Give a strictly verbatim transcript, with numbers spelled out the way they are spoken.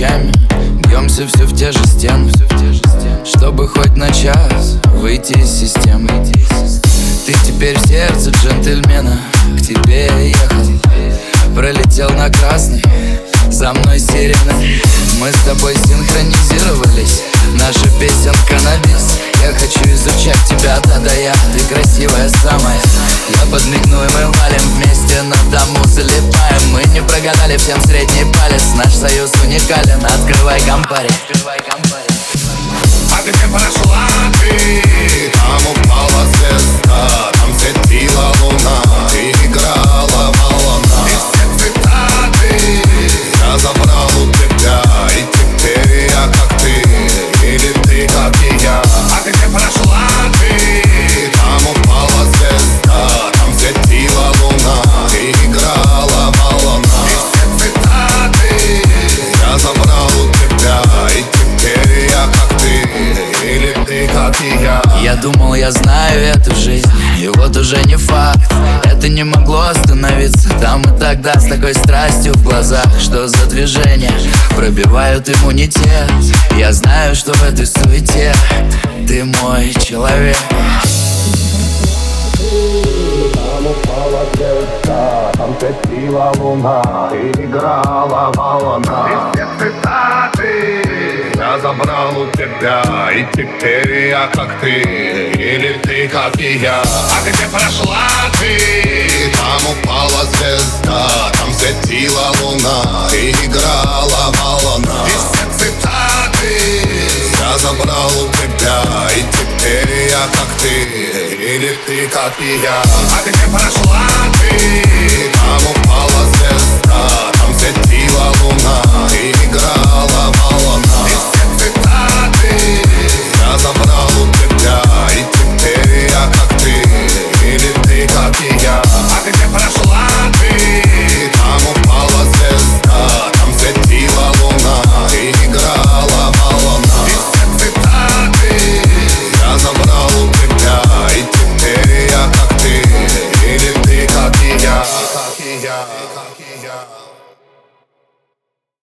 ночами бьемся все в те же стены, чтобы хоть на час выйти из системы. Ты теперь в сердце джентльмена, к тебе я ехал, пролетел на красный, за мной сирена. Мы с тобой синхронизировались, наша песенка на бис. Я хочу изучать тебя, да-да я, ты красивая самая. Я подмигну и мы валим вместе, на дому залипаем. Мы не прогадали, всем средний палец, наш союз уникален. Открывай компари. А где прошла ты? Там упала звезда, там светила луна, ты играла волна. И все цитаты я забрал у тебя, и теперь я как ты, или ты как и я. А где прошла ты? Там упала звезда, там светила луна, ты играла волна. И все цитаты я забрал у тебя, и теперь я как ты, или ты как и я. Я думал, я знаю эту жизнь, и вот уже не факт. Это не могло остановиться там и тогда, с такой страстью в глазах. Что за движения пробивают иммунитет? Я знаю, что в этой суете ты мой человек. Там упала звезда, там светила луна, ты играла волна. И все цитаты я забрал у тебя, и теперь я как ты, или ты как и я. А где прошла ты? Там упала звезда, там светила луна, ты играла волна. И все цитаты я забрал у тебя, и теперь я как ты, или ты как и я. А где прошла ты? Там упала звезда, там светила луна, ты